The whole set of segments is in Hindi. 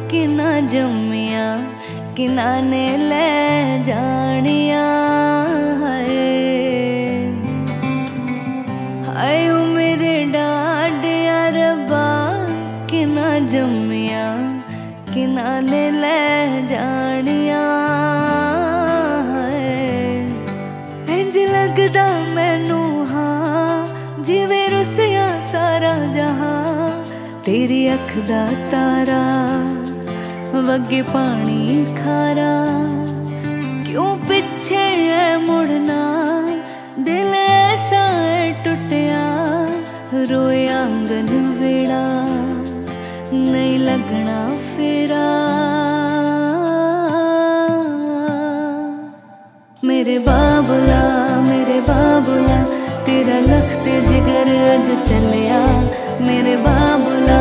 कि ना जम्मिया कि ना ने ले जानिया। हाय हाय ओ मेरे डाडिया रब्बा कि ना जम्मिया कि ना ने ले जानिया। इंज लगदा मैनू हाँ जिवें रुसिया सारा जहां, तेरी अख दा तारा वगे पानी खारा। क्यों पीछे है मुड़ना दिल ऐसा है टुटिया, रोए आंगन वेड़ा नहीं लगना फेरा। मेरे बाबुला तेरा लखते जिगर अज चलिया। मेरे बाबुला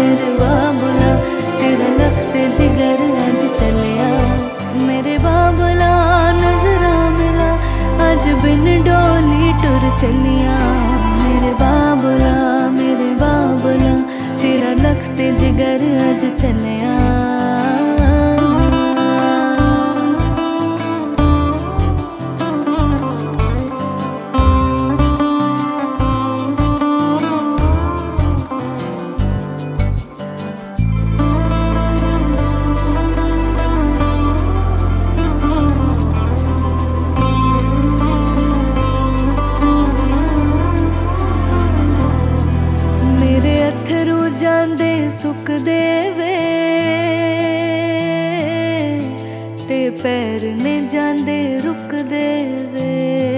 तेरा लखते जिगर अज चलिया। मेरे बाबुला नजरा मिला अज बिन डोली टुर चलिया। मेरे बाबुला तेरा लखते जिगर अज चलिया। जांदे सुख देवे ते पैर ने जांदे रुक देवे।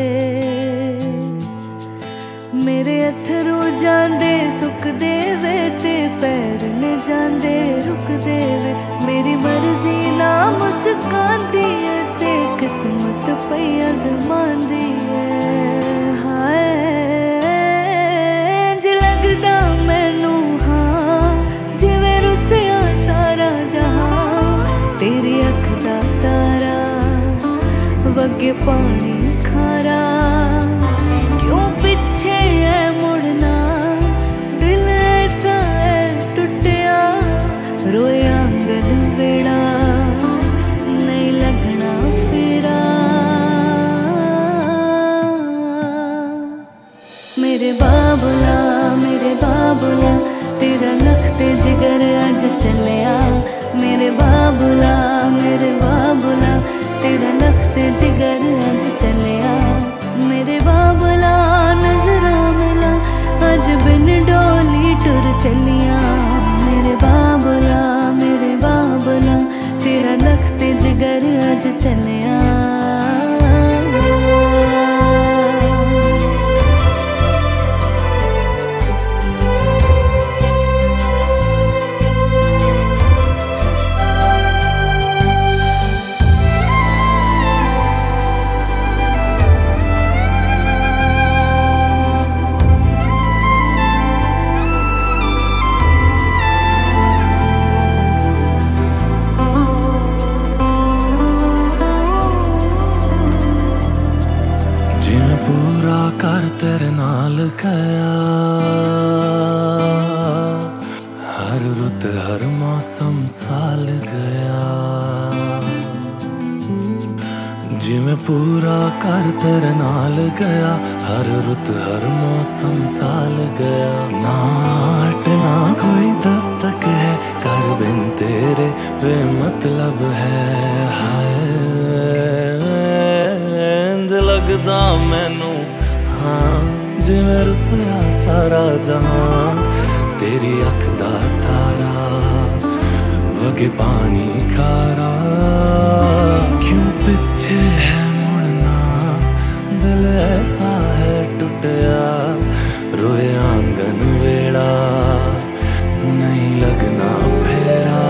मेरे अथरू जांदे सुख देवे ते पैर ने जांदे रुक देवे। मेरी मर्जी ना मुस्कांदी है ते किस्मत पई आजमांदी है। हाय इंज लगदा मैनू तेरी अख दा तारा वगे पानी खारा। क्यों पीछे है मुड़ना दिल ऐसा है टुटिया, रोए आंगन वेड़ा नहीं लगना फेरा। मेरे बाबुला तेरा लखते जिगर अज चलिया। मेरे बाबुला तेरा लखते जिगर अज चलिया। मेरे बाबुला नजरा मिला अज बिन डोली टुर चलिया। मेरे बाबुला तेरा लखते जिगर अज चलिया। पूरा कर तेरे नाल गया, हर रुत हर मौसम साल गया। जिमें पूरा कर तेरे नाल गया, हर रुत हर मौसम साल गया। नाट ना कोई दस्तक है कर बिन तेरे बेमतलब है। हाय लगदा मैनू हाँ जिवें रुसिया सारा जहां, तेरी अख दा तारा वगे पानी खारा। क्यों पीछे है मुड़ना दिल ऐसा है टुटिया, रोए आंगन वेड़ा नहीं लगना फेरा।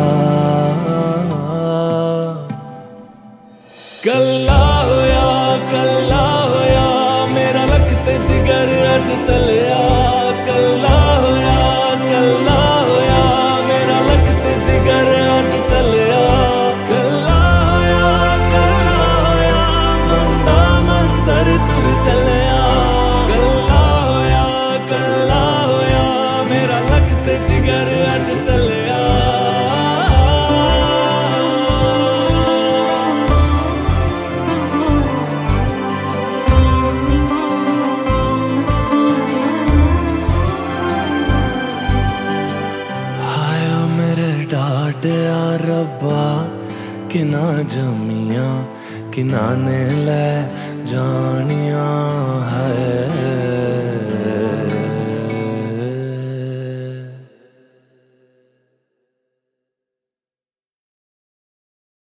कल्ला होया मेरा लखते जिगर अज चलिया। कल्ला होया मेरा लखते जिगर अज चलिया। कल्ला होया बंदा मंजर तुर चलिया। डाटिया रब्बा कि ना जमिया कि ना ने ले जानिया है।